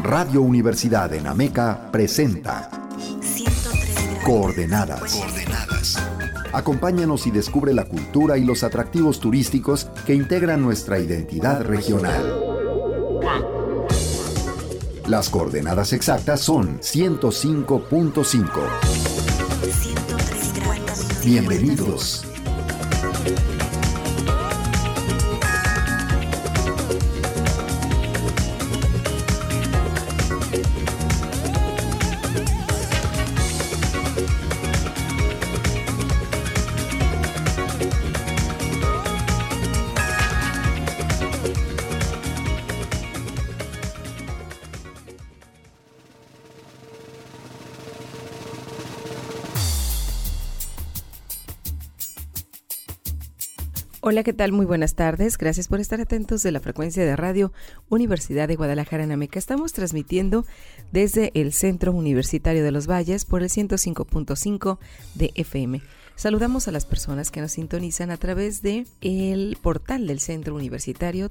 Radio Universidad de Ameca presenta 103 Coordenadas. Acompáñanos y descubre la cultura y los atractivos turísticos que integran nuestra identidad regional. Las coordenadas exactas son 105.5. Bienvenidos. Hola, ¿qué tal? Muy buenas tardes. Gracias por estar atentos de la frecuencia de radio Universidad de Guadalajara en Ameca. Estamos transmitiendo desde el Centro Universitario de los Valles por el 105.5 de FM. Saludamos a las personas que nos sintonizan a través de el portal del Centro Universitario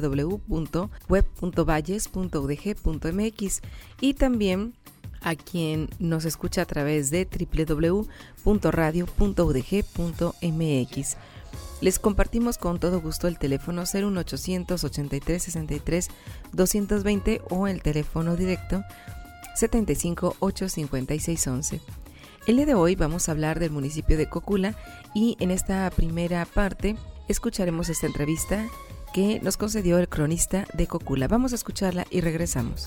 www.web.valles.udg.mx y también a quien nos escucha a través de www.radio.udg.mx. Les compartimos con todo gusto el teléfono 01800 83 63 220 o el teléfono directo 75 8 56 11. El día de hoy vamos a hablar del municipio de Cocula y en esta primera parte escucharemos esta entrevista que nos concedió el cronista de Cocula. Vamos a escucharla y regresamos.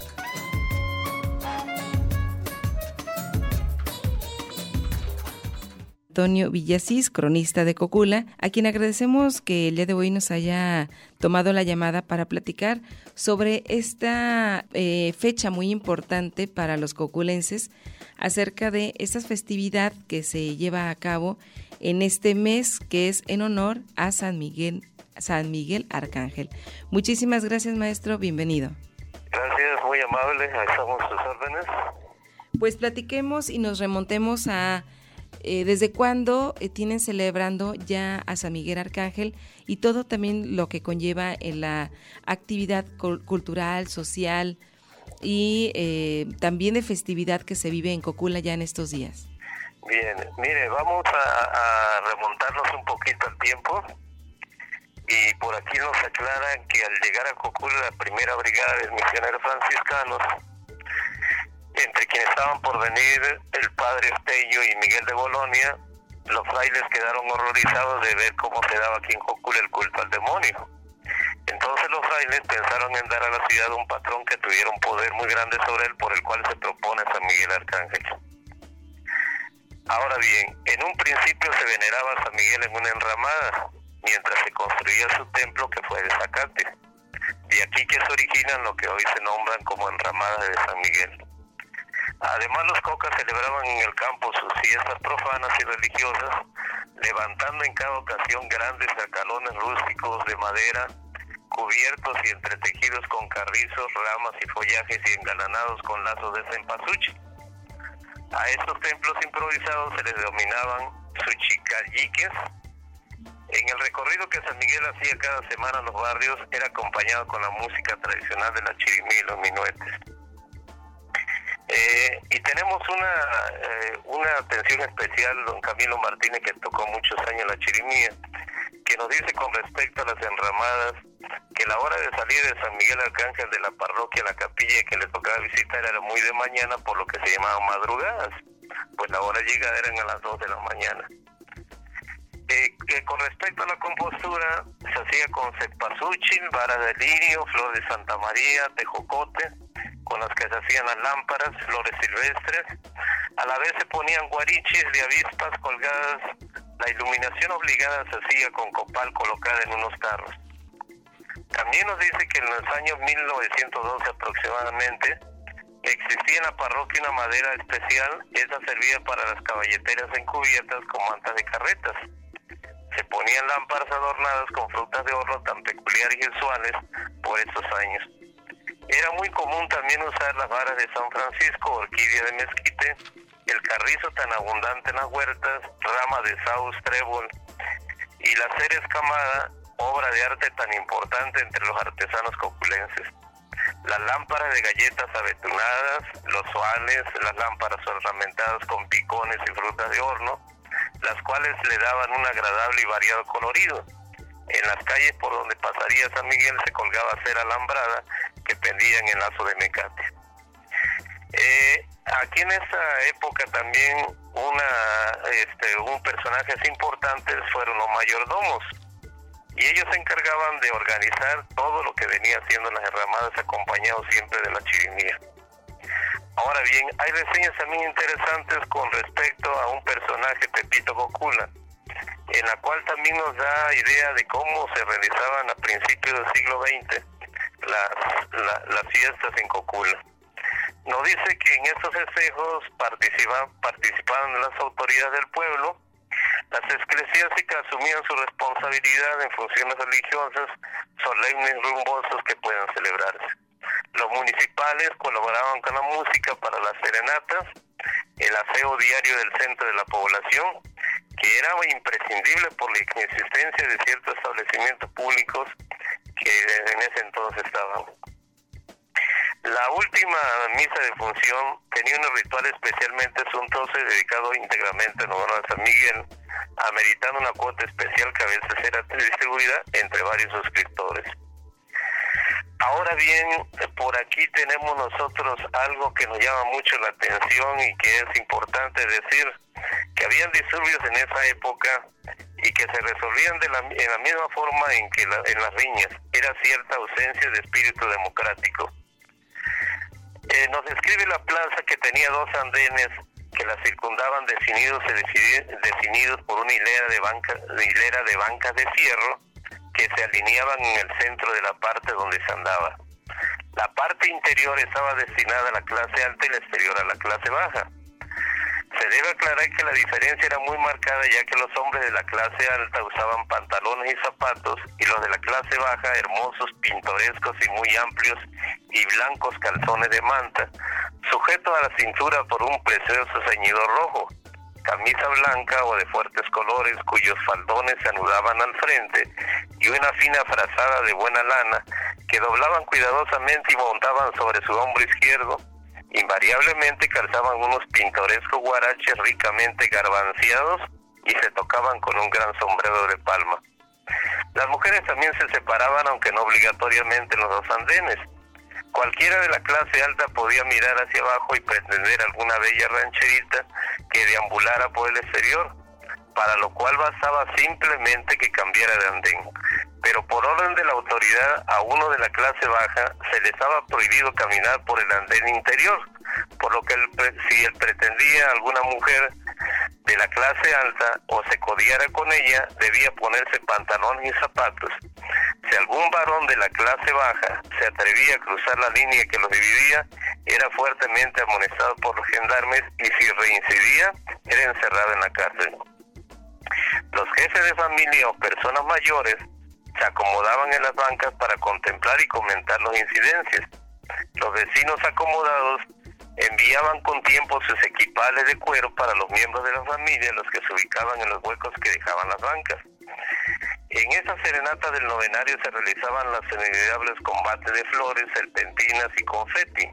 Antonio Villasís, cronista de Cocula, a quien agradecemos que el día de hoy nos haya tomado la llamada para platicar sobre esta fecha muy importante para los coculenses acerca de esta festividad que se lleva a cabo en este mes, que es en honor a San Miguel Arcángel. Muchísimas gracias, maestro, bienvenido. Gracias, muy amable, estamos a sus órdenes. Pues platiquemos y nos remontemos a ¿desde cuándo tienen celebrando ya a San Miguel Arcángel y todo también lo que conlleva en la actividad cultural, social y también de festividad que se vive en Cocula ya en estos días? Bien, mire, vamos a remontarnos un poquito al tiempo y por aquí nos aclaran que al llegar a Cocula la primera brigada de misioneros franciscanos, entre quienes estaban por venir el padre Estello y Miguel de Bolonia, los frailes quedaron horrorizados de ver cómo se daba aquí en Cocula el culto al demonio. Entonces los frailes pensaron en dar a la ciudad un patrón que tuviera un poder muy grande sobre él, por el cual se propone San Miguel Arcángel. Ahora bien, en un principio se veneraba a San Miguel en una enramada, mientras se construía su templo, que fue de zacate. De aquí que se originan lo que hoy se nombran como enramadas de San Miguel. Además, los cocas celebraban en el campo sus fiestas profanas y religiosas, levantando en cada ocasión grandes escalones rústicos de madera, cubiertos y entretejidos con carrizos, ramas y follajes y engalanados con lazos de cempasúchil. A estos templos improvisados se les denominaban suchicalliques. En el recorrido que San Miguel hacía cada semana en los barrios era acompañado con la música tradicional de la chirimía y los minuetes. Y tenemos una atención especial, don Camilo Martínez, que tocó muchos años la chirimía, que nos dice con respecto a las enramadas que la hora de salir de San Miguel Arcángel de la parroquia a la capilla que le tocaba visitar era muy de mañana, por lo que se llamaban madrugadas, pues la hora de llegada eran a las 2 de la mañana. Con respecto a la compostura, se hacía con cempasúchil, vara de lirio, flor de Santa María, tejocote, con las que se hacían las lámparas, flores silvestres. A la vez se ponían guariches de avispas colgadas. La iluminación obligada se hacía con copal colocada en unos carros. También nos dice que en los años 1912 aproximadamente existía en la parroquia una madera especial. Esa servía para las caballeteras encubiertas con mantas de carretas. Se ponían lámparas adornadas con frutas de horno tan peculiares y usuales por estos años. Era muy común también usar las varas de San Francisco, orquídea de mezquite, el carrizo tan abundante en las huertas, rama de saúz, trébol y la cera escamada, obra de arte tan importante entre los artesanos coculenses. las lámparas de galletas abetunadas, los soales, las lámparas ornamentadas con picones y frutas de horno, las cuales le daban un agradable y variado colorido. En las calles por donde pasaría San Miguel se colgaba cera alambrada que pendían en lazo de mecate. Aquí en esa época también un personajes importantes fueron los mayordomos, y ellos se encargaban de organizar todo lo que venía haciendo las enramadas, acompañados siempre de la chirimía. Ahora bien, hay reseñas también interesantes con respecto a un personaje, Pepito Cocula, en la cual también nos da idea de cómo se realizaban a principios del siglo XX las fiestas en Cocula. Nos dice que en estos festejos participaban las autoridades del pueblo. Las eclesiásticas asumían su responsabilidad en funciones religiosas, solemnes, rumbosos que puedan celebrarse. Los municipales colaboraban con la música para las serenatas, el aseo diario del centro de la población, que era imprescindible por la inexistencia de ciertos establecimientos públicos que en ese entonces estaban. La última misa de función tenía un ritual especialmente suntuoso dedicado íntegramente en honor a San Miguel, ameritando una cuota especial que a veces era distribuida entre varios suscriptores. Ahora bien, por aquí tenemos nosotros algo que nos llama mucho la atención y que es importante decir, que habían disturbios en esa época y que se resolvían en la misma forma en que en las riñas. Era cierta ausencia de espíritu democrático. Nos describe la plaza que tenía dos andenes que la circundaban definidos por una hilera de bancas de fierro que se alineaban en el centro de la parte donde se andaba. La parte interior estaba destinada a la clase alta y la exterior a la clase baja. Se debe aclarar que la diferencia era muy marcada, ya que los hombres de la clase alta usaban pantalones y zapatos, y los de la clase baja hermosos, pintorescos y muy amplios y blancos calzones de manta, sujetos a la cintura por un precioso ceñidor rojo, camisa blanca o de fuertes colores cuyos faldones se anudaban al frente, y una fina frazada de buena lana que doblaban cuidadosamente y montaban sobre su hombro izquierdo. Invariablemente calzaban unos pintorescos guaraches ricamente garbanceados y se tocaban con un gran sombrero de palma. Las mujeres también se separaban, aunque no obligatoriamente, en los dos andenes. Cualquiera de la clase alta podía mirar hacia abajo y pretender alguna bella rancherita que deambulara por el exterior, para lo cual bastaba simplemente que cambiara de andén. Pero por orden de la autoridad, a uno de la clase baja se le estaba prohibido caminar por el andén interior, por lo que si él pretendía alguna mujer de la clase alta o se codiara con ella, debía ponerse pantalones y zapatos. Si algún varón de la clase baja se atrevía a cruzar la línea que los dividía, era fuertemente amonestado por los gendarmes, y si reincidía, era encerrado en la cárcel. Los jefes de familia o personas mayores se acomodaban en las bancas para contemplar y comentar las incidencias. Los vecinos acomodados enviaban con tiempo sus equipales de cuero para los miembros de la familia, los que se ubicaban en los huecos que dejaban las bancas. En esa serenata del novenario se realizaban los inolvidables combates de flores, serpentinas y confeti.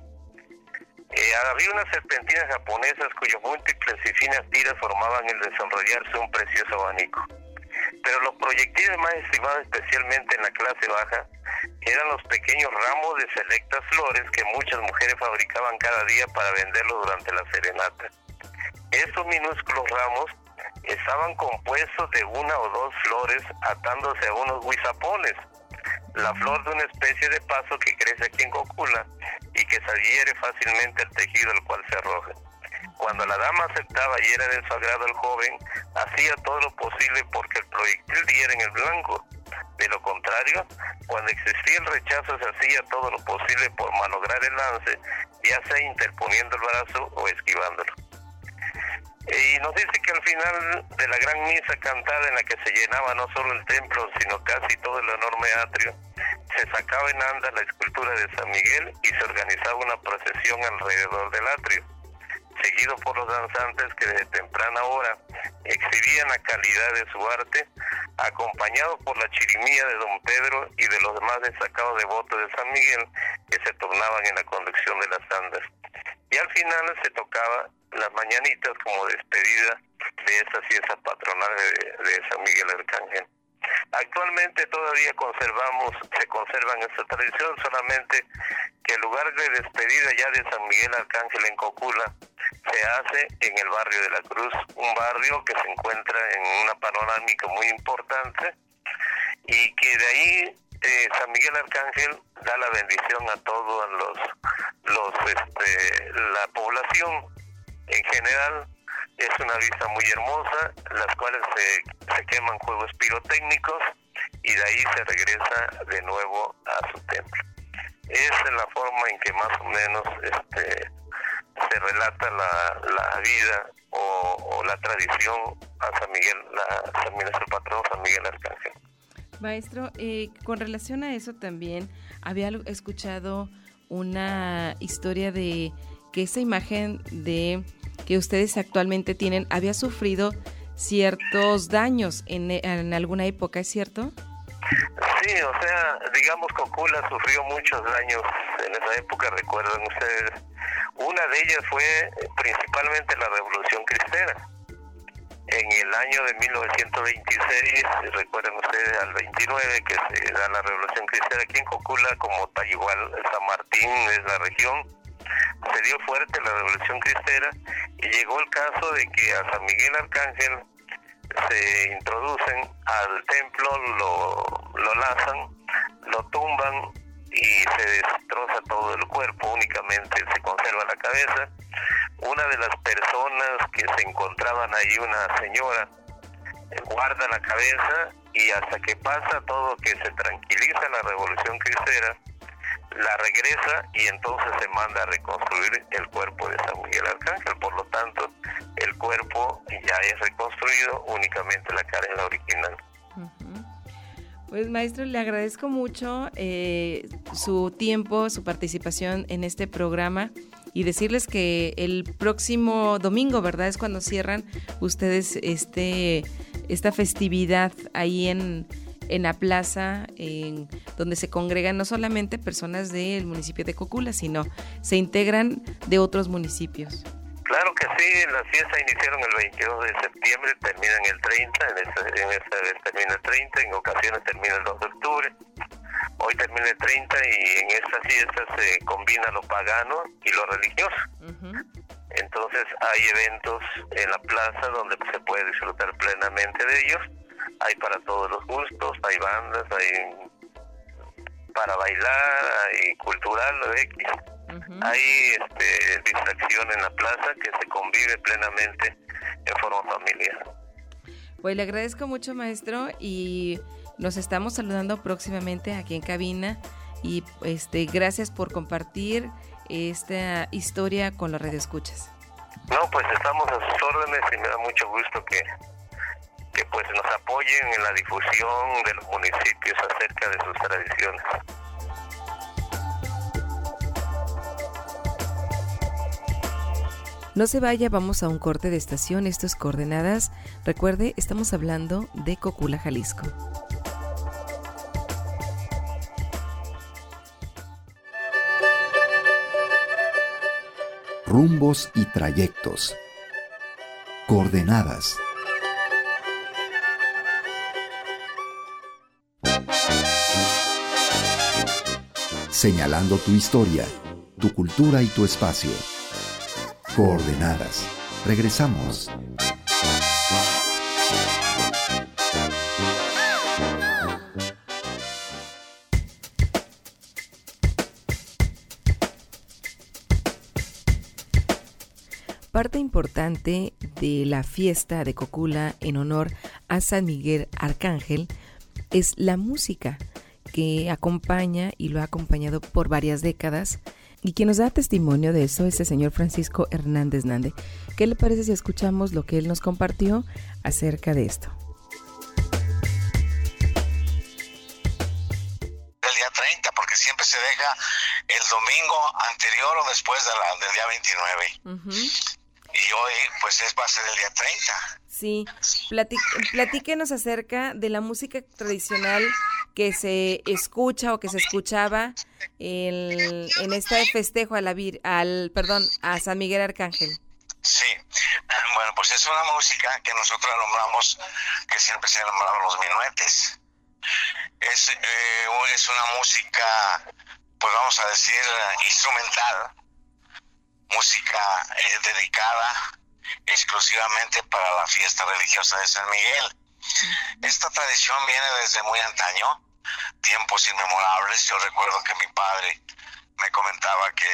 Había unas serpentinas japonesas cuyos múltiples y finas tiras formaban el desenrollarse un precioso abanico. Pero los proyectiles más estimados, especialmente en la clase baja, eran los pequeños ramos de selectas flores que muchas mujeres fabricaban cada día para venderlos durante la serenata. Estos minúsculos ramos estaban compuestos de una o dos flores atándose a unos guisapones, la flor de una especie de paso que crece aquí en Cocula y que se adhiere fácilmente al tejido al cual se arroja. Cuando la dama aceptaba y era de su agrado el joven, hacía todo lo posible porque el proyectil diera en el blanco. De lo contrario, cuando existía el rechazo, se hacía todo lo posible por malograr el lance, ya sea interponiendo el brazo o esquivándolo. Y nos dice que al final de la gran misa cantada, en la que se llenaba no solo el templo, sino casi todo el enorme atrio, se sacaba en andas la escultura de San Miguel y se organizaba una procesión alrededor del atrio, seguido por los danzantes que desde temprana hora exhibían la calidad de su arte, acompañados por la chirimía de don Pedro y de los demás destacados devotos de San Miguel, que se turnaban en la conducción de las andas. Y al final se tocaba las mañanitas como despedida de esa fiesta patronal de San Miguel Arcángel. Actualmente todavía se conservan esta tradición, solamente que el lugar de despedida ya de San Miguel Arcángel en Cocula se hace en el barrio de la Cruz, un barrio que se encuentra en una panorámica muy importante, y que de ahí San Miguel Arcángel da la bendición a todos la población en general. Es una vista muy hermosa, las cuales se queman juegos pirotécnicos y de ahí se regresa de nuevo a su templo. Esa es la forma en que más o menos se relata la vida o la tradición a San Miguel, nuestro patrón San Miguel Arcángel. Maestro, con relación a eso también había escuchado una historia de que esa imagen de que ustedes actualmente tienen había sufrido ciertos daños en alguna época, ¿es cierto? Sí, o sea, digamos Cocula sufrió muchos daños en esa época, recuerdan ustedes. Una de ellas fue principalmente la Revolución Cristera. En el año de 1926, recuerden ustedes, al 29, que se da la Revolución Cristera aquí en Cocula, como tal igual San Martín es la región, se dio fuerte la Revolución Cristera y llegó el caso de que a San Miguel Arcángel se introducen al templo, lo lazan, lo tumban y se destroza todo el cuerpo, únicamente se conserva la cabeza. Una de las personas que se encontraban ahí, una señora, guarda la cabeza y hasta que pasa todo, que se tranquiliza la Revolución Cristera, la regresa y entonces se manda a reconstruir el cuerpo de San Miguel Arcángel. Por lo tanto, el cuerpo ya es reconstruido, únicamente la cara es la original. Pues maestro, le agradezco mucho su tiempo, su participación en este programa y decirles que el próximo domingo, ¿verdad?, es cuando cierran ustedes esta festividad ahí en la plaza, donde se congregan no solamente personas del municipio de Cocula, sino se integran de otros municipios. Claro que sí, las fiestas iniciaron el 22 de septiembre, terminan el 30, en esta vez termina el 30, en ocasiones termina el 2 de octubre. Hoy termina el 30 y en estas fiestas se combina lo pagano y lo religioso. Entonces hay eventos en la plaza donde se puede disfrutar plenamente de ellos. Hay para todos los gustos, hay bandas, hay para bailar, hay cultural, X. Hay distracción en la plaza que se convive plenamente en forma familiar. Pues le agradezco mucho, maestro, y nos estamos saludando próximamente aquí en cabina y gracias por compartir esta historia con los radioescuchas. No, pues estamos a sus órdenes y me da mucho gusto que pues nos apoyen en la difusión de los municipios acerca de sus tradiciones. No se vaya, vamos a un corte de estación. Esto es Coordenadas. Recuerde, estamos hablando de Cocula, Jalisco. Rumbos y trayectos. Coordenadas. Señalando tu historia, tu cultura y tu espacio. Coordenadas. Regresamos. Parte importante de la fiesta de Cocula en honor a San Miguel Arcángel es la música que acompaña y lo ha acompañado por varias décadas. Y quien nos da testimonio de eso es el señor Francisco Hernández Nande. ¿Qué le parece si escuchamos lo que él nos compartió acerca de esto? El día 30, porque siempre se deja el domingo anterior o después del día 29. y hoy pues va a ser el día 30. Sí, platíquenos acerca de la música tradicional que se escucha o que se escuchaba en este festejo a San Miguel Arcángel. Sí, bueno, pues es una música que nosotros nombramos, que siempre se nombraron los minuetes. Es una música, pues vamos a decir, instrumental, música dedicada exclusivamente para la fiesta religiosa de San Miguel. Esta tradición viene desde muy antaño, tiempos inmemorables. Yo recuerdo que mi padre me comentaba que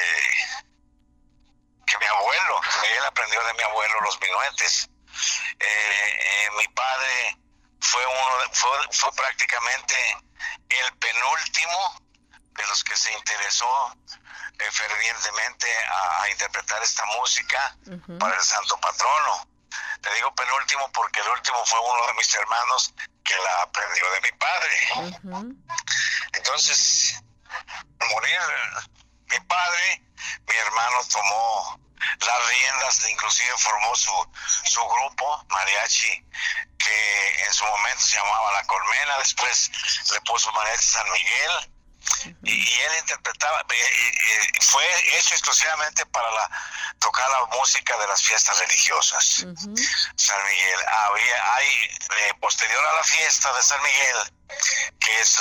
mi abuelo, él aprendió de mi abuelo los minuetes. Mi padre fue prácticamente el penúltimo de los que se interesó fervientemente a interpretar esta música para el santo patrono. Te digo penúltimo porque el último fue uno de mis hermanos que la aprendió de mi padre. Entonces, al morir mi padre, mi hermano tomó las riendas, inclusive formó su grupo mariachi, que en su momento se llamaba La Colmena, después le puso Mariachi San Miguel, y él interpretaba, fue hecho exclusivamente para tocar la música de las fiestas religiosas. San Miguel, hay posterior a la fiesta de San Miguel, que es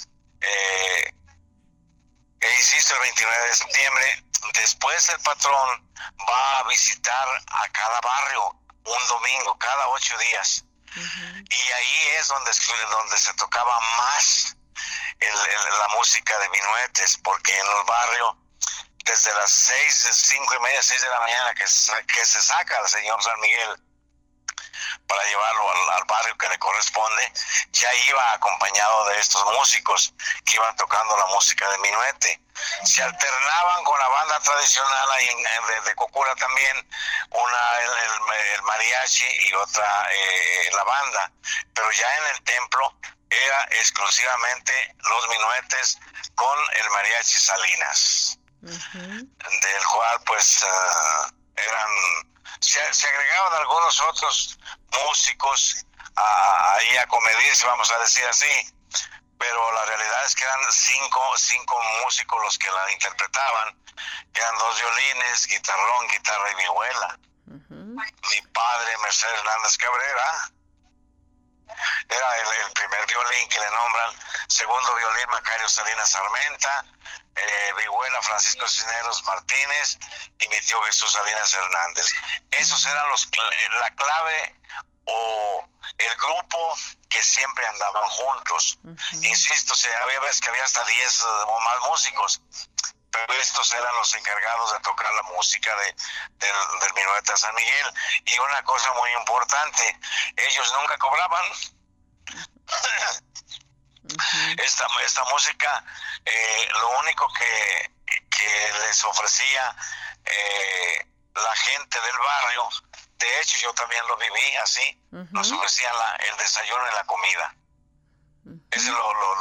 insisto, el 29 de septiembre, después el patrón va a visitar a cada barrio un domingo, cada 8 días. Y ahí es donde se tocaba más la música de minuetes, porque en el barrio, desde las 5:30, 6 de la mañana, que se saca al señor San Miguel para llevarlo al barrio que le corresponde, ya iba acompañado de estos músicos que iban tocando la música de minuete. Se alternaban con la banda tradicional ahí de Cocula también, una el mariachi y otra la banda, pero ya en el templo era exclusivamente los minuetes con el mariachi Salinas, del cual pues se agregaban algunos otros músicos ahí a comedirse, vamos a decir así, pero la realidad es que eran cinco músicos los que la interpretaban. Eran 2 violines, guitarrón, guitarra y vihuela. Mi padre, Mercedes Hernández Cabrera, era el primer violín que le nombran. Segundo violín, Macario Salinas Armenta. Vihuela, Francisco Cisneros Martínez, y mi tío Jesús Salinas Hernández. Esos eran la clave o el grupo que siempre andaban juntos. Insisto, había veces que había hasta 10 o más músicos, pero estos eran los encargados de tocar la música del minuete de San Miguel. Y una cosa muy importante, ellos nunca cobraban. Esta música, lo único que les ofrecía la gente del barrio, de hecho yo también lo viví así, nos ofrecían el desayuno y la comida. Ese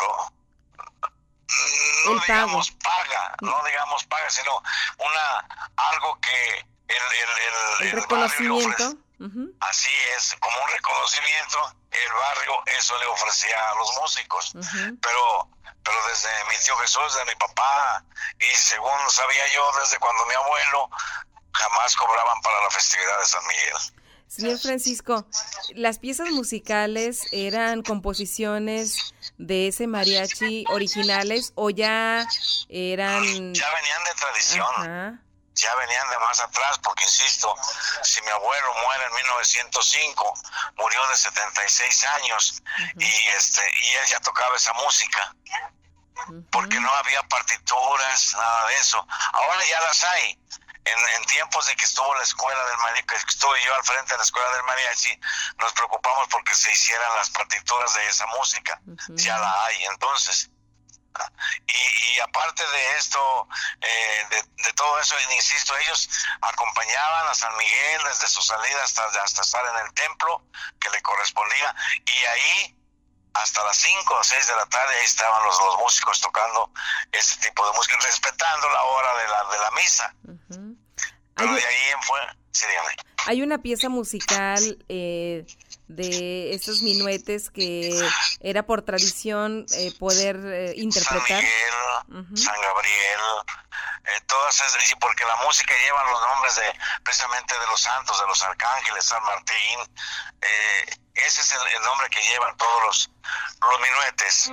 no digamos paga, sino algo que el reconocimiento. Así es, como un reconocimiento, el barrio eso le ofrecía a los músicos. Pero desde mi tío Jesús, de mi papá, y según sabía yo, desde cuando mi abuelo, jamás cobraban para la festividad de San Miguel. Señor Francisco, ¿las piezas musicales eran composiciones de ese mariachi originales o ya eran...? Ya venían de tradición. Ya venían de más atrás, porque insisto, si mi abuelo muere en 1905, murió de 76 años, y él ya tocaba esa música, porque no había partituras, nada de eso. Ahora ya las hay. En tiempos de que estuvo la escuela del mariachi, que estuve yo al frente de la escuela del mariachi, nos preocupamos porque se hicieran las partituras de esa música. Ya la hay, entonces. Y aparte de esto, de todo eso, insisto, ellos acompañaban a San Miguel desde su salida hasta estar en el templo que le correspondía, y ahí hasta las 5 o 6 de la tarde ahí estaban los músicos tocando ese tipo de música, respetando la hora de la misa. Pero de ahí en fuera, sí, dígame. Hay una pieza musical de estos minuetes que era por tradición poder interpretar. San Miguel, San Gabriel, todas esas, y porque la música lleva los nombres precisamente de los santos, de los arcángeles, San Martín, ese es el nombre que llevan todos los minuetes.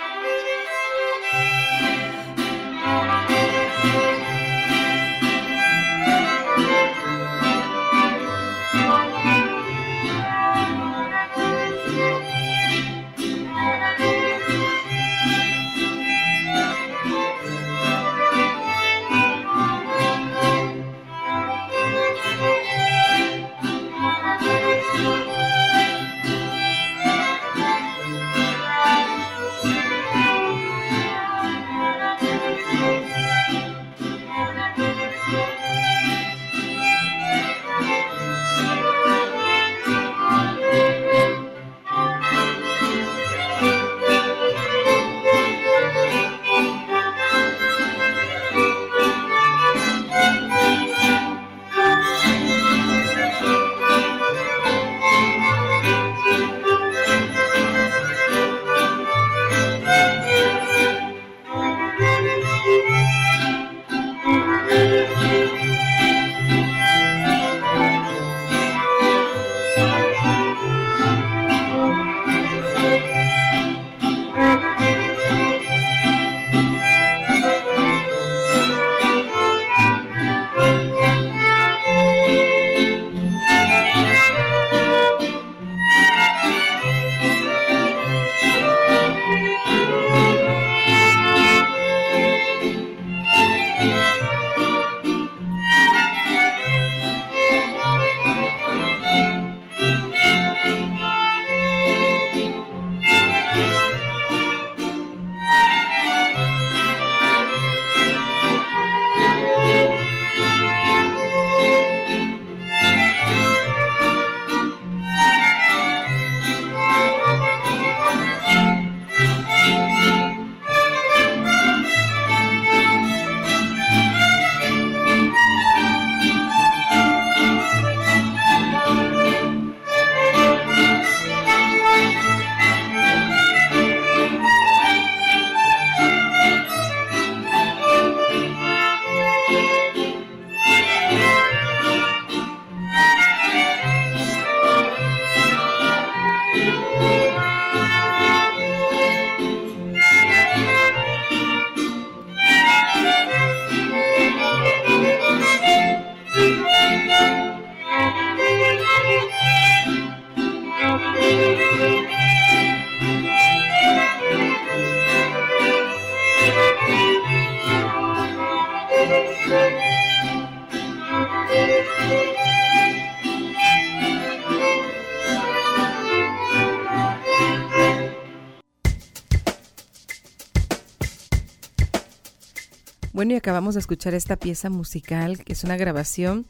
Bueno, y acabamos de escuchar esta pieza musical, que es una grabación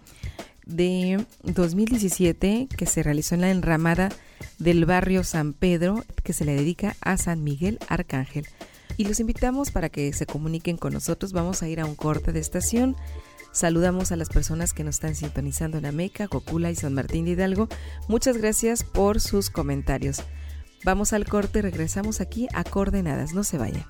de 2017 que se realizó en la enramada del barrio San Pedro, que se le dedica a San Miguel Arcángel. Y los invitamos para que se comuniquen con nosotros. Vamos a ir a un corte de estación. Saludamos a las personas que nos están sintonizando en Ameca, Cocula y San Martín de Hidalgo. Muchas gracias por sus comentarios. Vamos al corte y regresamos aquí a Coordenadas. No se vayan.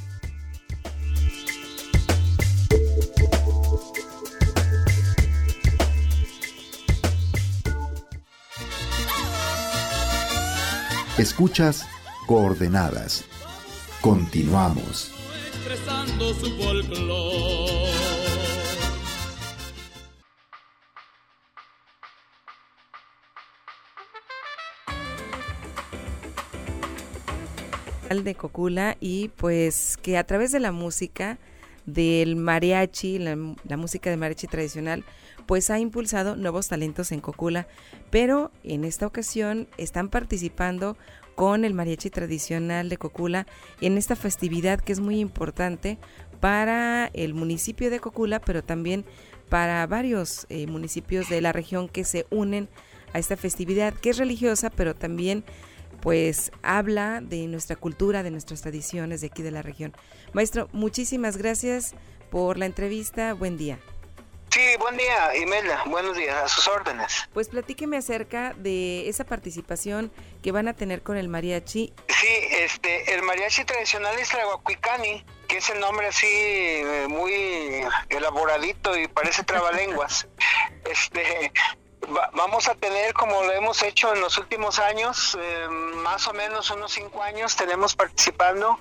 Escuchas Coordenadas. Continuamos. Expresando su folclor. De Cocula, y pues que a través de la música del mariachi, la música de mariachi tradicional, pues ha impulsado nuevos talentos en Cocula, pero en esta ocasión están participando con el mariachi tradicional de Cocula en esta festividad que es muy importante para el municipio de Cocula, pero también para varios municipios de la región que se unen a esta festividad que es religiosa, pero también pues habla de nuestra cultura, de nuestras tradiciones de aquí de la región. Maestro, muchísimas gracias por la entrevista. Buen día. Sí, buen día, Imelda. Buenos días, a sus órdenes. Pues platíqueme acerca de esa participación que van a tener con el mariachi. Sí, el mariachi tradicional Tlahuacuicani, que es el nombre así muy elaboradito y parece trabalenguas. Vamos a tener, como lo hemos hecho en los últimos años, más o menos unos 5 años, tenemos participando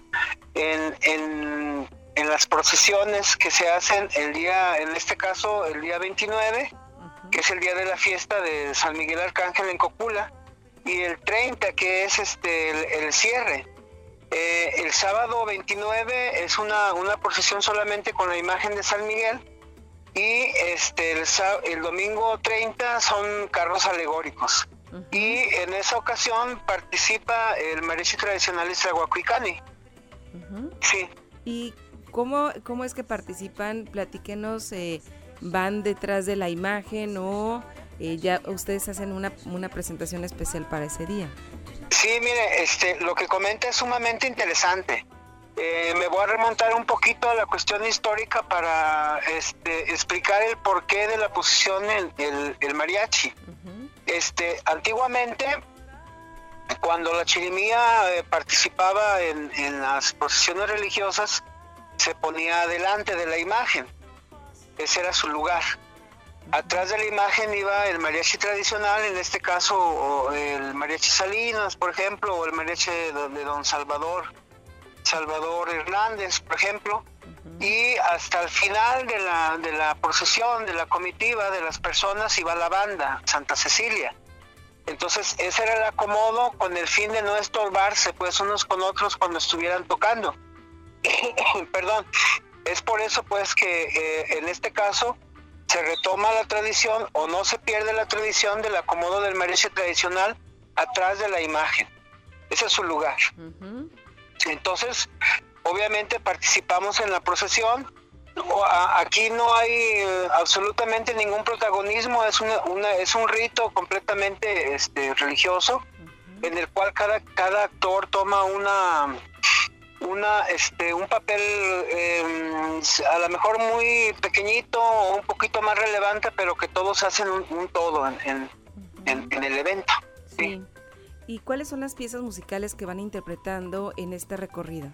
en las procesiones que se hacen en este caso, el día 29, que es el día de la fiesta de San Miguel Arcángel en Cocula, y el 30, que es el cierre. El sábado 29 es una procesión solamente con la imagen de San Miguel, y el domingo 30 son carros alegóricos. Y en esa ocasión participa el mariachi tradicional Tlahuacuicani. Sí. ¿Y cómo es que participan? Platíquenos, ¿van detrás de la imagen o ya ustedes hacen una presentación especial para ese día? Sí, mire, lo que comenta es sumamente interesante. Me voy a remontar un poquito a la cuestión histórica para explicar el porqué de la posición el mariachi. Antiguamente, cuando la chirimía participaba en las procesiones religiosas, se ponía delante de la imagen. Ese era su lugar. Atrás de la imagen iba el mariachi tradicional, en este caso el mariachi Salinas, por ejemplo, o el mariachi de don Salvador Hernández, por ejemplo, y hasta el final de la procesión, de la comitiva, de las personas, iba la banda Santa Cecilia. Entonces ese era el acomodo con el fin de no estorbarse pues unos con otros cuando estuvieran tocando. Perdón, es por eso pues que en este caso se retoma la tradición o no se pierde la tradición del acomodo del mariachi tradicional atrás de la imagen. Ese es su lugar. Entonces, obviamente participamos en la procesión. Aquí no hay absolutamente ningún protagonismo, es un rito completamente religioso, en el cual cada actor toma un papel a lo mejor muy pequeñito o un poquito más relevante, pero que todos hacen un todo en el evento. Sí. ¿Y cuáles son las piezas musicales que van interpretando en este recorrido?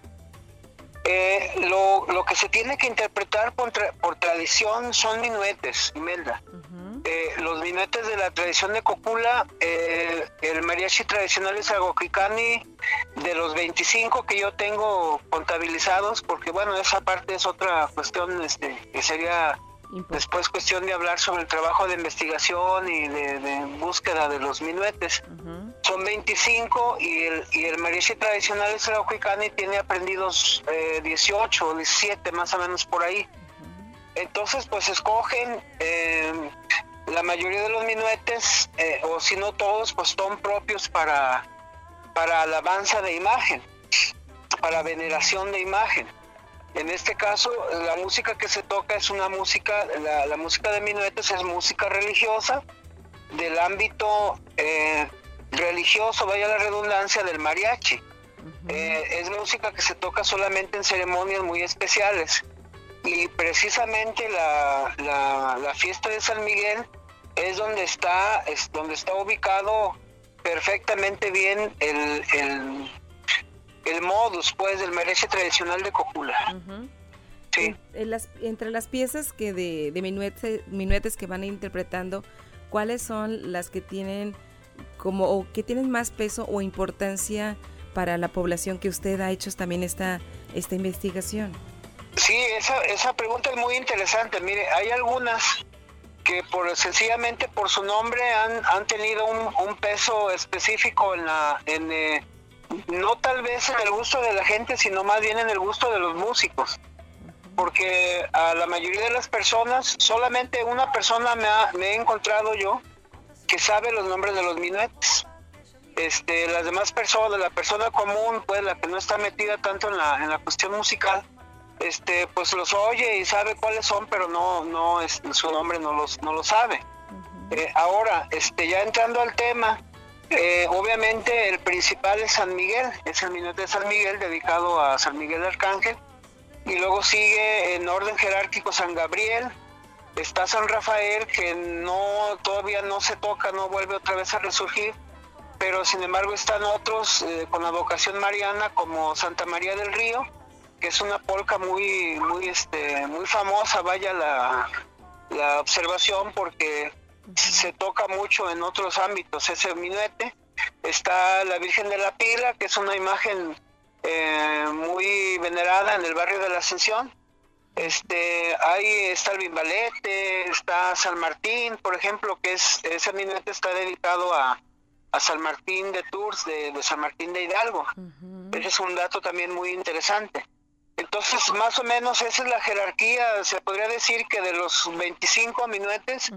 Lo que se tiene que interpretar por tradición son minuetes, Imelda. Los minuetes de la tradición de Cocula, el mariachi tradicional de Tlahuacuicani, de los 25 que yo tengo contabilizados, porque bueno, esa parte es otra cuestión que sería después cuestión de hablar sobre el trabajo de investigación y de búsqueda de los minuetes. Son 25 y el mariachi tradicional de Tlahuacuicani tiene aprendidos 18 o 17 más o menos por ahí. Entonces pues escogen la mayoría de los minuetes, o si no todos, pues son propios para alabanza de imagen, para veneración de imagen. En este caso, la música que se toca es una música, la música de minuetes es música religiosa, del ámbito religioso, vaya la redundancia, del mariachi. Es música que se toca solamente en ceremonias muy especiales. Y precisamente la fiesta de San Miguel es donde está ubicado perfectamente bien el modus pues del mariachi tradicional de Cocula. Sí. Entre las piezas que de minuetes que van interpretando, ¿cuáles son las que tienen que tienen más peso o importancia para la población que usted ha hecho también esta investigación? Sí, esa pregunta es muy interesante. Mire, hay algunas que sencillamente por su nombre han tenido un peso específico no tal vez en el gusto de la gente, sino más bien en el gusto de los músicos. Porque a la mayoría de las personas, solamente una persona me he encontrado yo que sabe los nombres de los minuetes. Las demás personas, la persona común, pues la que no está metida tanto en la cuestión musical, pues los oye y sabe cuáles son, pero no su nombre no lo sabe. Ahora, ya entrando al tema, obviamente el principal es San Miguel, es el minuete de San Miguel dedicado a San Miguel Arcángel, y luego sigue en orden jerárquico San Gabriel, Está San Rafael, que todavía no se toca, no vuelve otra vez a resurgir, pero sin embargo están otros con la vocación mariana, como Santa María del Río, que es una polca muy famosa, vaya la observación, porque se toca mucho en otros ámbitos ese minuete. Está la Virgen de la Pila, que es una imagen muy venerada en el barrio de la Ascensión. Ahí está el Bimbalete, está San Martín, por ejemplo, que ese minuete está dedicado a San Martín de Tours, de San Martín de Hidalgo. Ese es un dato también muy interesante. Entonces, más o menos esa es la jerarquía. Se podría decir que de los 25 minuetes,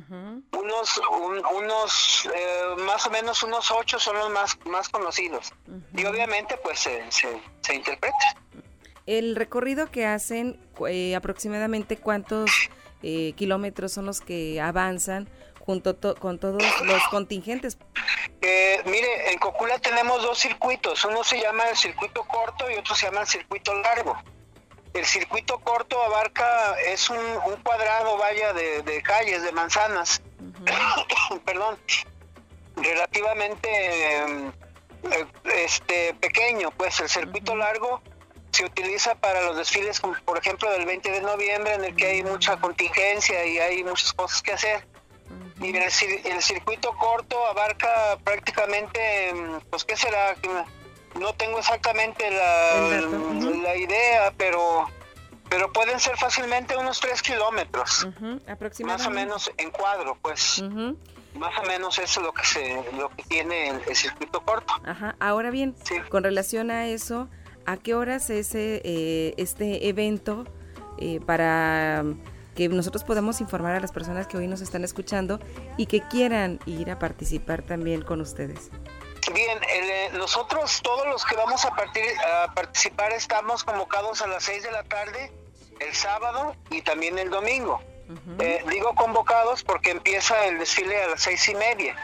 más o menos unos 8 son los más conocidos. Y obviamente pues se interpreta. El recorrido que hacen, aproximadamente cuántos kilómetros son los que avanzan junto con todos los contingentes. Mire, en Cocula tenemos 2 circuitos. Uno se llama el circuito corto y otro se llama el circuito largo. El circuito corto es un cuadrado, vaya, de calles, de manzanas, perdón, relativamente pequeño. Pues el circuito largo se utiliza para los desfiles, como por ejemplo del 20 de noviembre, en el que hay mucha contingencia y hay muchas cosas que hacer. Y el circuito corto abarca prácticamente, pues ¿qué será? No tengo exactamente la idea, pero pueden ser fácilmente unos 3 kilómetros, aproximadamente. Más o menos en cuadro, pues. Más o menos eso es lo que tiene el circuito corto. Ajá. Ahora bien, sí, con relación a eso, ¿a qué horas es este evento para que nosotros podamos informar a las personas que hoy nos están escuchando y que quieran ir a participar también con ustedes? Bien, nosotros todos los que vamos a participar estamos convocados a las 6 de la tarde el sábado y también el domingo. Digo convocados porque empieza el desfile a las 6:30.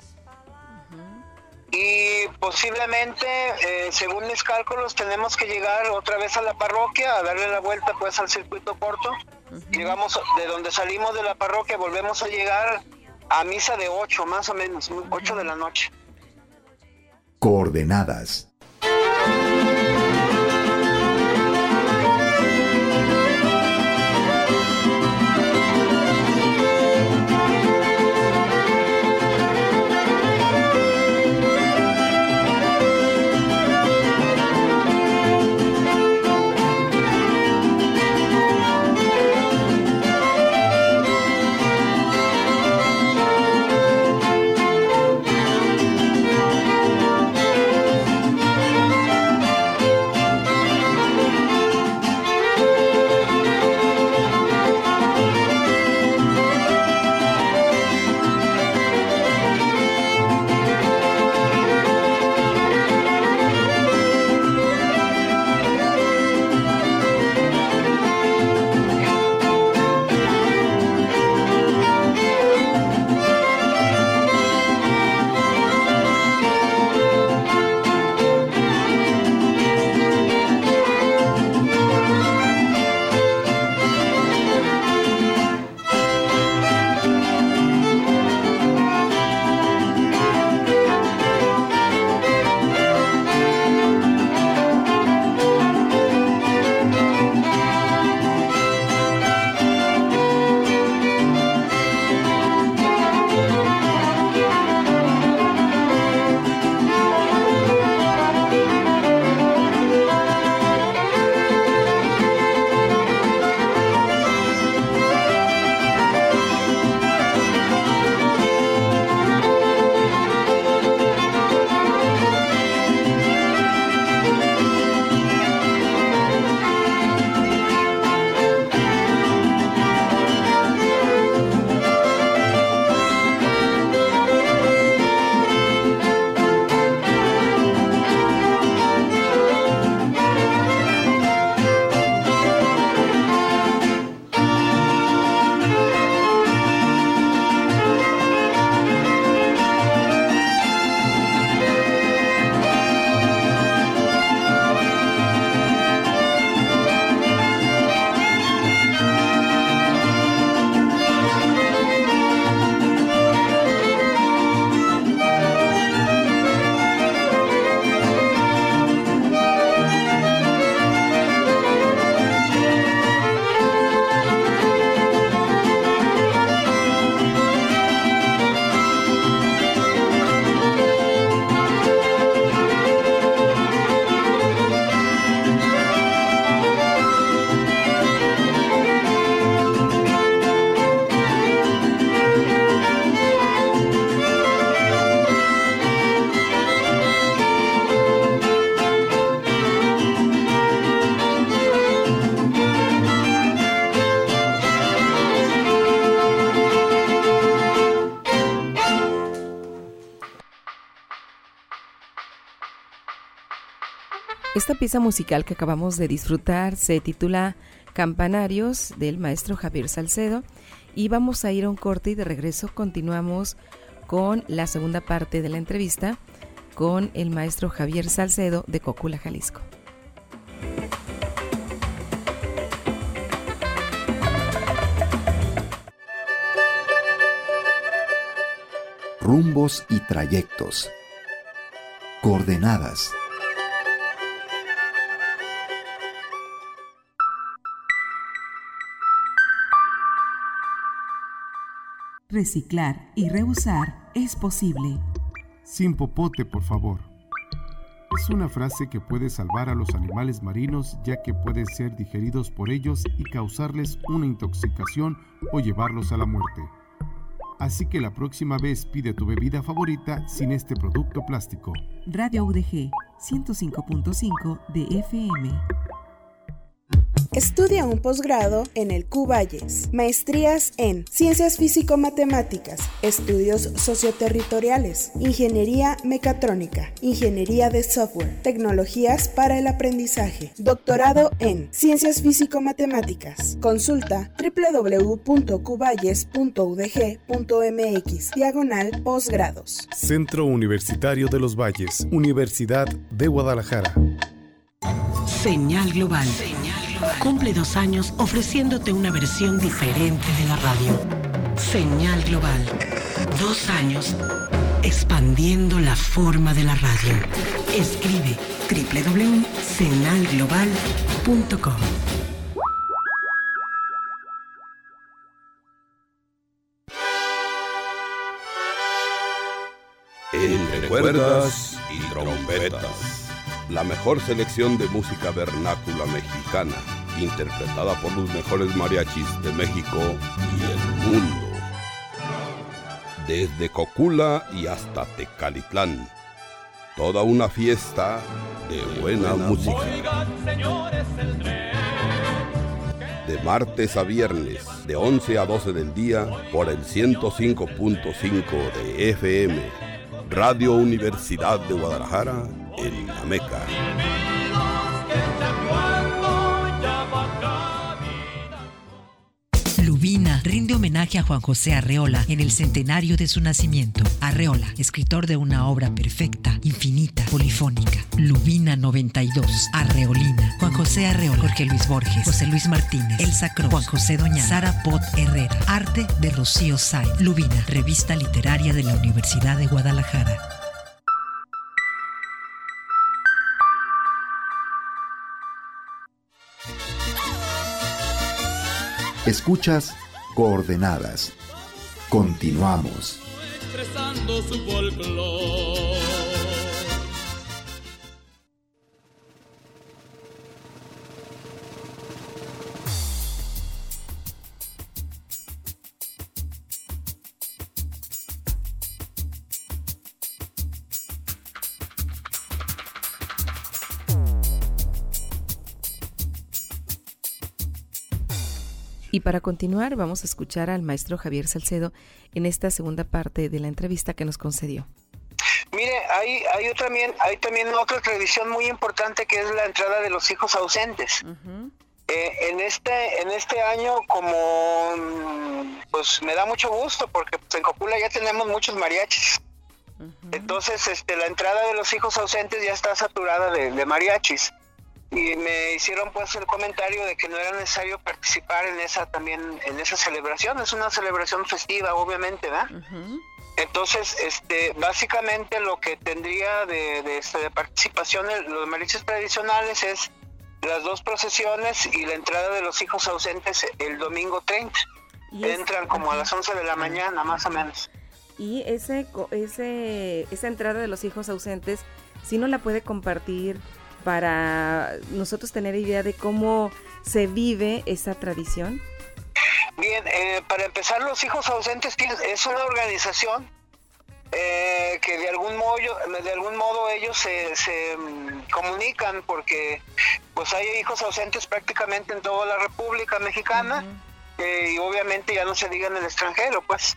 Y posiblemente, según mis cálculos, tenemos que llegar otra vez a la parroquia, a darle la vuelta pues al circuito corto. Llegamos de donde salimos de la parroquia, volvemos a llegar a misa de 8, más o menos, 8 de la noche. Coordenadas. Esta pieza musical que acabamos de disfrutar se titula Campanarios, del maestro Javier Salcedo, y vamos a ir a un corte y de regreso continuamos con la segunda parte de la entrevista con el maestro Javier Salcedo de Cocula, Jalisco. Rumbos y trayectos. Coordenadas. Reciclar y reusar es posible. Sin popote, por favor. Es una frase que puede salvar a los animales marinos, ya que pueden ser digeridos por ellos y causarles una intoxicación o llevarlos a la muerte. Así que la próxima vez pide tu bebida favorita sin este producto plástico. Radio UDG 105.5 de FM. Estudia un posgrado en el Cuballes. Maestrías en Ciencias Físico-Matemáticas, Estudios Socioterritoriales, Ingeniería Mecatrónica, Ingeniería de Software, Tecnologías para el Aprendizaje. Doctorado en Ciencias Físico-Matemáticas. Consulta www.cuballes.udg.mx/posgrados. Centro Universitario de los Valles, Universidad de Guadalajara. Señal Global. Cumple 2 años ofreciéndote una versión diferente de la radio. Señal Global. 2 años expandiendo la forma de la radio. Escribe www.señalglobal.com. Entre cuerdas y trompetas. La mejor selección de música vernácula mexicana, interpretada por los mejores mariachis de México y el mundo. Desde Cocula y hasta Tecalitlán, toda una fiesta de buena música. De martes a viernes, de 11 a 12 del día, por el 105.5 de FM, Radio Universidad de Guadalajara, en la Meca. Lubina rinde homenaje a Juan José Arreola en el centenario de su nacimiento. Arreola, escritor de una obra perfecta, infinita, polifónica. Lubina 92, Arreolina, Juan José Arreola, Jorge Luis Borges, José Luis Martínez, Elsa Cruz, Juan José Doña, Sara Pot Herrera. Arte de Rocío Sáenz. Lubina, revista literaria de la Universidad de Guadalajara. Escuchas Coordenadas. Continuamos. Expresando su folclore. Y para continuar vamos a escuchar al maestro Javier Salcedo en esta segunda parte de la entrevista que nos concedió. Mire, hay también otra tradición muy importante que es la entrada de los hijos ausentes. Uh-huh. En este año, como pues me da mucho gusto porque pues, en Cocula ya tenemos muchos mariachis. Uh-huh. Entonces la entrada de los hijos ausentes ya está saturada de mariachis. Y me hicieron pues el comentario de que no era necesario participar en esa celebración. Es una celebración festiva, obviamente, ¿verdad? Uh-huh. Entonces, básicamente lo que tendría de participación los mariachis tradicionales es las 2 procesiones y la entrada de los hijos ausentes el domingo 30. Entran como a las 11 de la mañana, más o menos. Y esa entrada de los hijos ausentes, ¿sí no la puede compartir para nosotros tener idea de cómo se vive esa tradición? Bien, para empezar, los hijos ausentes es una organización que de algún modo ellos se comunican, porque pues hay hijos ausentes prácticamente en toda la República Mexicana. Uh-huh. Y obviamente ya no se diga en el extranjero, pues.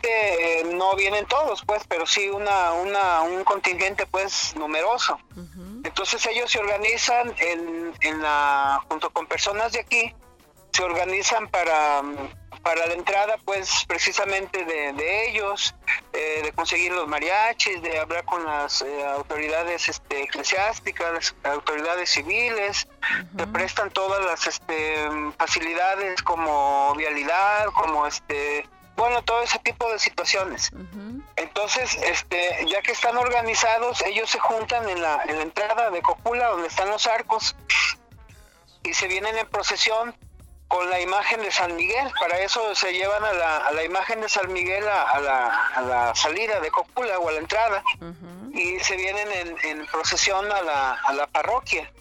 Obviamente no vienen todos, pues, pero sí un contingente, pues, numeroso. Uh-huh. Entonces ellos se organizan junto con personas de aquí, se organizan para la entrada, pues precisamente de ellos, de conseguir los mariachis, de hablar con las autoridades eclesiásticas, las autoridades civiles, te prestan todas las facilidades como vialidad, como bueno, todo ese tipo de situaciones. Entonces, ya que están organizados, ellos se juntan en la entrada de Cocula, donde están los arcos, y se vienen en procesión con la imagen de San Miguel. Para eso se llevan a la imagen de San Miguel a la salida de Cocula o a la entrada, y se vienen en procesión a la parroquia.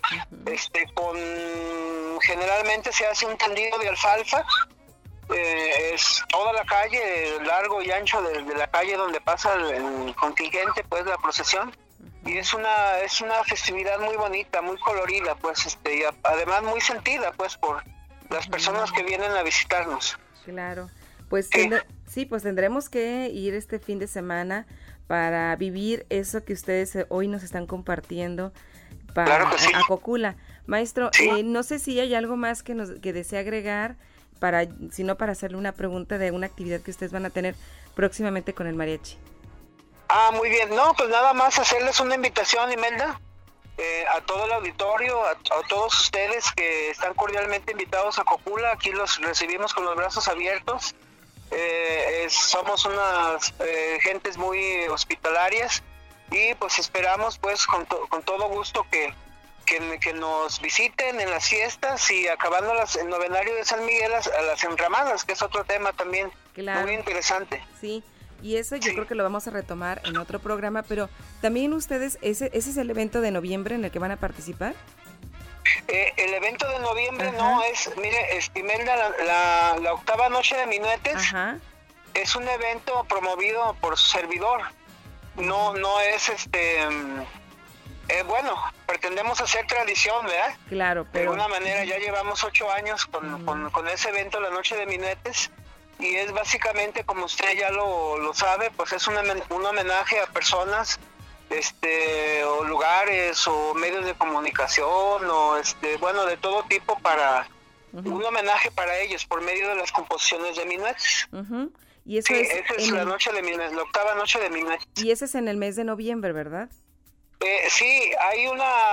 Generalmente se hace un tendido de alfalfa, es toda la calle, largo y ancho de la calle donde pasa el contingente, pues la procesión, y es una festividad muy bonita, muy colorida, pues y además muy sentida, pues, por las personas que vienen a visitarnos. Claro, pues pues tendremos que ir este fin de semana para vivir eso que ustedes hoy nos están compartiendo claro que sí. a Cocula. Maestro, no sé si hay algo más que desea agregar, sino para hacerle una pregunta de una actividad que ustedes van a tener próximamente con el mariachi. Muy bien. No, pues nada más hacerles una invitación, Imelda, a todo el auditorio, a todos ustedes que están cordialmente invitados a Cocula. Aquí los recibimos con los brazos abiertos. Somos unas gentes muy hospitalarias, y pues esperamos, pues, con todo gusto que nos visiten en las fiestas, y acabando el novenario de San Miguel a las enramadas, que es otro tema también muy interesante. Sí, y eso yo creo que lo vamos a retomar en otro programa, pero también ustedes, ¿ese es el evento de noviembre en el que van a participar? El evento de noviembre no es, mire, Imelda, la octava noche de Minuetes es un evento promovido por su servidor. No es bueno, pretendemos hacer tradición, ¿verdad? Claro, pero... De alguna manera ya llevamos 8 años con ese evento, la Noche de Minuetes, y es básicamente, como usted ya lo sabe, pues es un homenaje a personas, o lugares, o medios de comunicación, o bueno, de todo tipo, para un homenaje para ellos por medio de las composiciones de Minuetes. Y eso esa es la noche de Minuetes, la octava noche de Minuetes. Y ese es en el mes de noviembre, ¿verdad? Sí, hay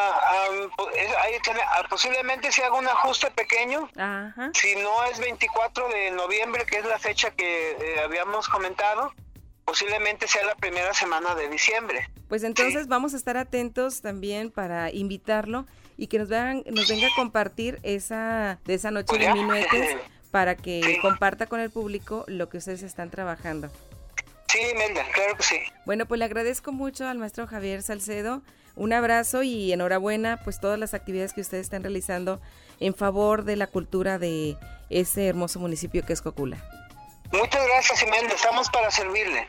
posiblemente se haga un ajuste pequeño. Si no es 24 de noviembre, que es la fecha que habíamos comentado, posiblemente sea la primera semana de diciembre. Pues entonces vamos a estar atentos también para invitarlo y que nos venga a compartir de esa noche de Minuetes, para que comparta con el público lo que ustedes están trabajando. Sí, Imelda, claro que sí. Bueno, pues le agradezco mucho al maestro Javier Salcedo. Un abrazo y enhorabuena, pues todas las actividades que ustedes están realizando en favor de la cultura de ese hermoso municipio que es Cocula. Muchas gracias, Imelda. Estamos para servirle.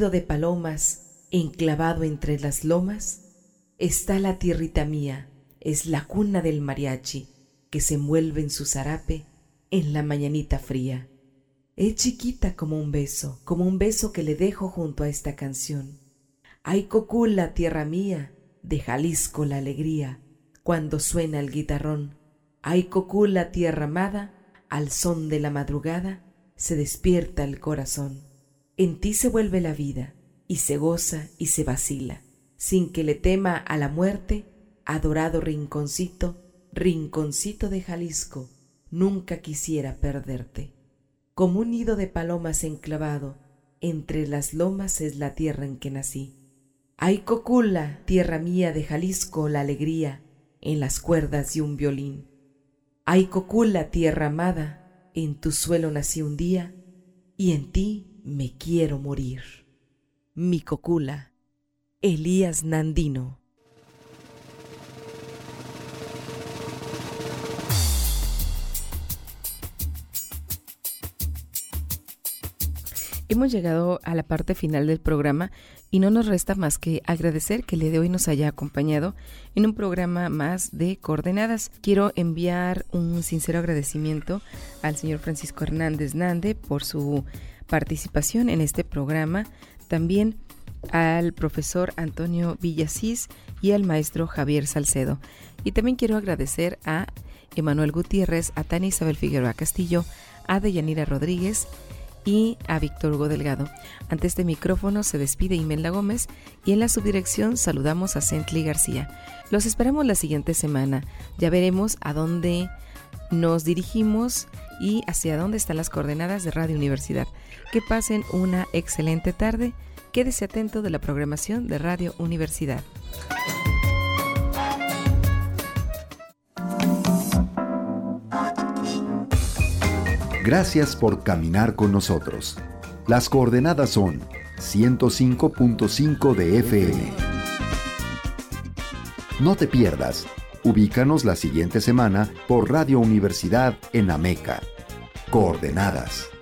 nido de palomas, enclavado entre las lomas, está la tierrita mía, es la cuna del mariachi, que se envuelve en su zarape en la mañanita fría. Es chiquita como un beso que le dejo junto a esta canción. Ay, Cocula, tierra mía, de Jalisco la alegría, cuando suena el guitarrón. Ay, Cocula, tierra amada, al son de la madrugada, se despierta el corazón. En ti se vuelve la vida, y se goza y se vacila, sin que le tema a la muerte, adorado rinconcito, rinconcito de Jalisco, nunca quisiera perderte. Como un nido de palomas enclavado, entre las lomas es la tierra en que nací. Ay, Cocula, tierra mía de Jalisco, la alegría, en las cuerdas de un violín. Ay, Cocula, tierra amada, en tu suelo nací un día, y en ti me quiero morir. Mi Cocula, Elías Nandino. Hemos llegado a la parte final del programa y no nos resta más que agradecer que el día de hoy nos haya acompañado en un programa más de Coordenadas. Quiero enviar un sincero agradecimiento al señor Francisco Hernández Nande por su participación en este programa, también al profesor Antonio Villasís y al maestro Javier Salcedo. Y también quiero agradecer a Emanuel Gutiérrez, a Tania Isabel Figueroa Castillo, a Deyanira Rodríguez y a Víctor Hugo Delgado. Ante este micrófono se despide Imelda Gómez y en la subdirección saludamos a Cently García. Los esperamos la siguiente semana. Ya veremos a dónde nos dirigimos y hacia dónde están las coordenadas de Radio Universidad. Que pasen una excelente tarde. Quédese atento de la programación de Radio Universidad. Gracias por caminar con nosotros. Las coordenadas son 105.5 de FM. No te pierdas. Ubícanos la siguiente semana por Radio Universidad en Ameca. Coordenadas.